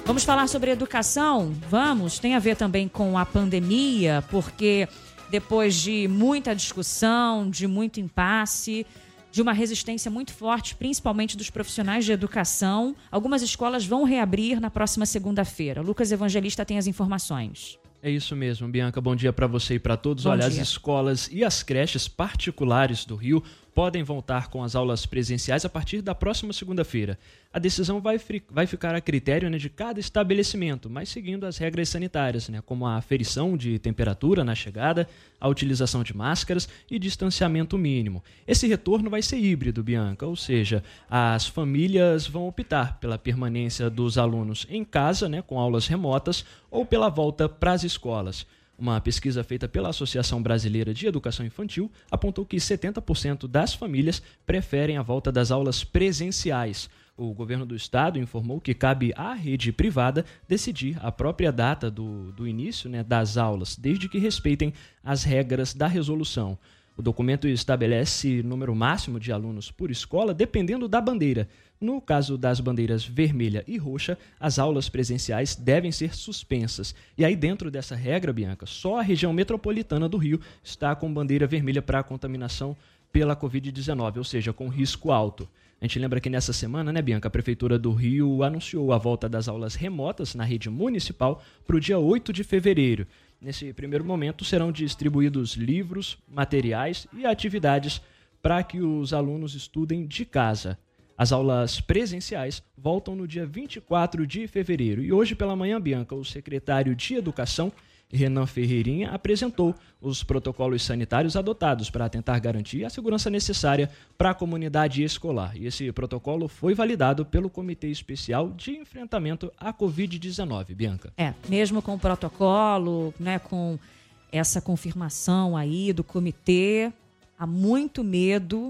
Vamos falar sobre educação? Vamos. Tem a ver também com a pandemia, porque depois de muita discussão, de muito impasse, de uma resistência muito forte, principalmente dos profissionais de educação, algumas escolas vão reabrir na próxima segunda-feira. Lucas Evangelista tem as informações. É isso mesmo, Bianca. Bom dia para você e para todos. Bom Olha, dia. as escolas e as creches particulares do Rio podem voltar com as aulas presenciais a partir da próxima segunda-feira. A decisão vai ficar a critério, de cada estabelecimento, mas seguindo as regras sanitárias, como a aferição de temperatura na chegada, a utilização de máscaras e distanciamento mínimo. Esse retorno vai ser híbrido, Bianca, ou seja, as famílias vão optar pela permanência dos alunos em casa, com aulas remotas, ou pela volta para as escolas. Uma pesquisa feita pela Associação Brasileira de Educação Infantil apontou que 70% das famílias preferem a volta das aulas presenciais. O governo do estado informou que cabe à rede privada decidir a própria data do início das aulas, desde que respeitem as regras da resolução. O documento estabelece número máximo de alunos por escola, dependendo da bandeira. No caso das bandeiras vermelha e roxa, as aulas presenciais devem ser suspensas. E aí, dentro dessa regra, Bianca, só a região metropolitana do Rio está com bandeira vermelha para a contaminação pela Covid-19, ou seja, com risco alto. A gente lembra que nessa semana, Bianca, a Prefeitura do Rio anunciou a volta das aulas remotas na rede municipal para o dia 8 de fevereiro. Nesse primeiro momento, serão distribuídos livros, materiais e atividades para que os alunos estudem de casa. As aulas presenciais voltam no dia 24 de fevereiro. E hoje pela manhã, Bianca, o secretário de Educação, Renan Ferreirinha, apresentou os protocolos sanitários adotados para tentar garantir a segurança necessária para a comunidade escolar. E esse protocolo foi validado pelo Comitê Especial de Enfrentamento à Covid-19, Bianca. Mesmo com o protocolo, com essa confirmação aí do comitê, há muito medo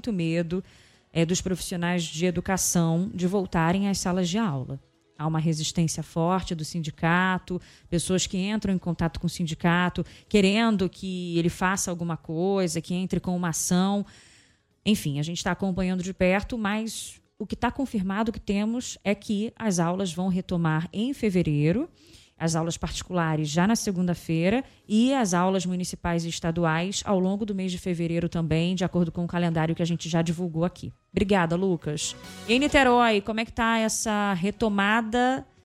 dos profissionais de educação de voltarem às salas de aula. Há uma resistência forte do sindicato, pessoas que entram em contato com o sindicato, querendo que ele faça alguma coisa, que entre com uma ação. Enfim, a gente está acompanhando de perto, mas o que está confirmado que temos é que as aulas vão retomar em fevereiro, as aulas particulares já na segunda-feira e as aulas municipais e estaduais ao longo do mês de fevereiro também, de acordo com o calendário que a gente já divulgou aqui. Obrigada, Lucas. E em Niterói, como é que está essa retomada